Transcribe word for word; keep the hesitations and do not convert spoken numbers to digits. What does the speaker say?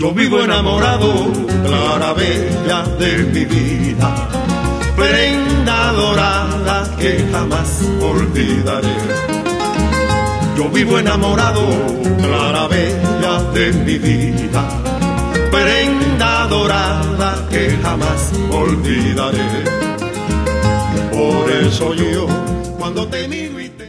Yo vivo enamorado, Clara bella de mi vida, prenda dorada que jamás olvidaré. Yo vivo enamorado, Clara bella de mi vida, prenda dorada que jamás olvidaré. Por eso yo, cuando te miro y te